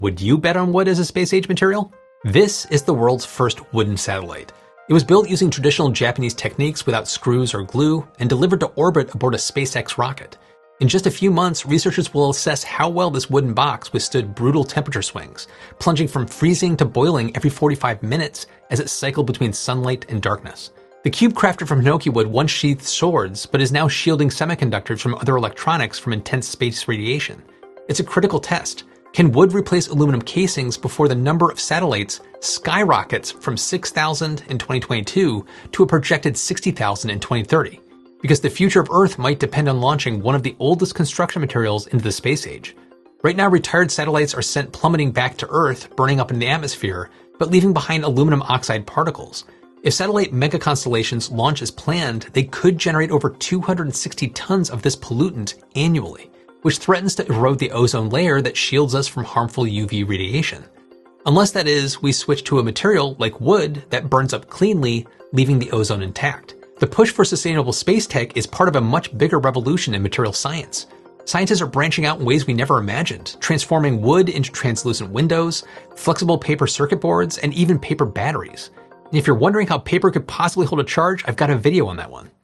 Would you bet on wood as a space-age material? This is the world's first wooden satellite. It was built using traditional Japanese techniques without screws or glue and delivered to orbit aboard a SpaceX rocket. In just a few months, researchers will assess how well this wooden box withstood brutal temperature swings, plunging from freezing to boiling every 45 minutes as it cycled between sunlight and darkness. The cube crafted from Hinoki wood once sheathed swords, but is now shielding semiconductors from other electronics from intense space radiation. It's a critical test. Can wood replace aluminum casings before the number of satellites skyrockets from 6,000 in 2022 to a projected 60,000 in 2030? Because the future of Earth might depend on launching one of the oldest construction materials into the space age. Right now, retired satellites are sent plummeting back to Earth, burning up in the atmosphere, but leaving behind aluminum oxide particles. If satellite megaconstellations launch as planned, they could generate over 260 tons of this pollutant annually, which threatens to erode the ozone layer that shields us from harmful UV radiation. Unless that is, we switch to a material like wood that burns up cleanly, leaving the ozone intact. The push for sustainable space tech is part of a much bigger revolution in material science. Scientists are branching out in ways we never imagined, transforming wood into translucent windows, flexible paper circuit boards, and even paper batteries. And if you're wondering how paper could possibly hold a charge, I've got a video on that one.